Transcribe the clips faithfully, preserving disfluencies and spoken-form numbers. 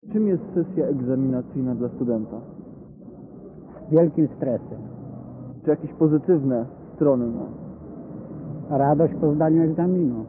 Czym jest sesja egzaminacyjna dla studenta? Z wielkim stresem. Czy jakieś pozytywne strony ma? Radość po zdaniu egzaminu.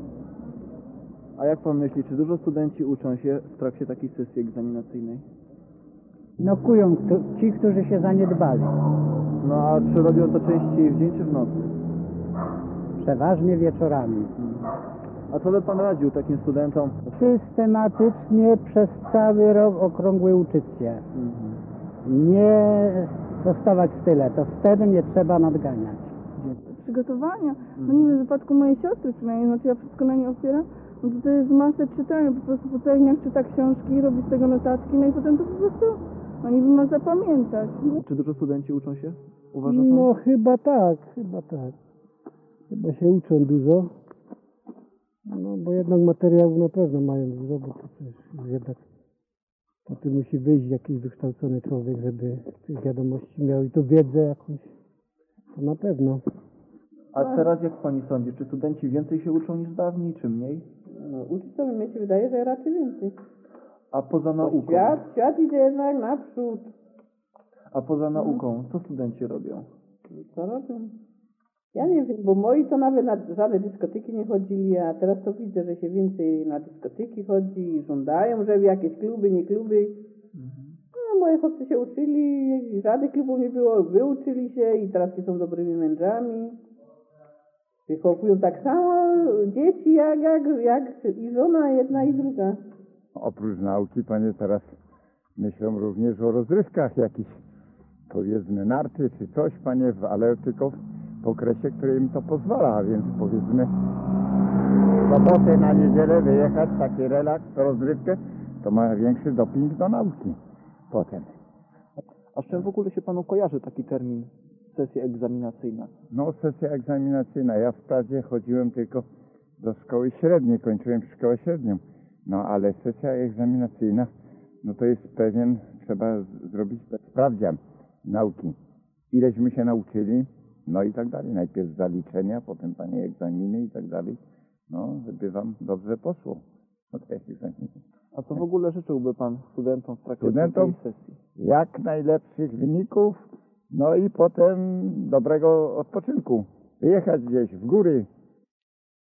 A jak pan myśli, czy dużo studenci uczą się w trakcie takiej sesji egzaminacyjnej? No kują kto- ci, którzy się zaniedbali. No a czy robią to częściej w dzień czy w nocy? Przeważnie wieczorami. A co by pan radził takim studentom? Systematycznie przez cały rok okrągły uczyć się. Mhm. Nie zostawać w tyle. To wtedy nie trzeba nadganiać. Przygotowania. No nie wiem, w wypadku mojej siostry przynajmniej, znaczy ja wszystko na niej opieram, no to to jest masę czytania, po prostu po całych dniach czyta książki, robi z tego notatki, no i potem to po prostu, no niby ma zapamiętać. No. Czy dużo studenci uczą się? Uważa pan? No chyba tak, chyba tak. Chyba się uczą dużo. No bo jednak materiału na pewno mają dużo, bo to też jednak to tu musi wyjść jakiś wykształcony człowiek, żeby tych wiadomości miał i to wiedzę jakąś. To na pewno. A teraz jak pani sądzi, czy studenci więcej się uczą niż dawniej, czy mniej? No, uczyć to mnie się wydaje, że raczej więcej. A poza nauką? Świat, świat idzie jednak naprzód. A poza nauką, co studenci robią? Co robią? Ja nie wiem, bo moi to nawet na żadne dyskoteki nie chodzili, a teraz to widzę, że się więcej na dyskoteki chodzi i żądają, żeby jakieś kluby, nie kluby. No, moje chłopcy się uczyli, żadnych klubów nie było, wyuczyli się i teraz są dobrymi mędrzami. Wychowują tak samo dzieci jak, jak, jak i żona jedna i druga. Oprócz nauki panie teraz myślą również o rozrywkach jakichś, powiedzmy narty czy coś panie, ale tylko w okresie, który im to pozwala, a więc powiedzmy w sobotę na niedzielę wyjechać, taki relaks, rozrywkę, to ma większy doping do nauki potem. A z czym w ogóle się panu kojarzy taki termin sesja egzaminacyjna? No sesja egzaminacyjna, ja wprawdzie chodziłem tylko do szkoły średniej, kończyłem szkołę średnią, no ale sesja egzaminacyjna, no to jest pewien, trzeba z- zrobić sprawdzian nauki. Ileśmy się nauczyli, no i tak dalej. Najpierw zaliczenia, potem panie egzaminy i tak dalej. No, żeby wam dobrze poszło. No to jest egzamin. A co w ogóle życzyłby pan studentom w trakcie Studentom? takiej sesji? Jak najlepszych wyników, no i potem dobrego odpoczynku. Wyjechać gdzieś w góry,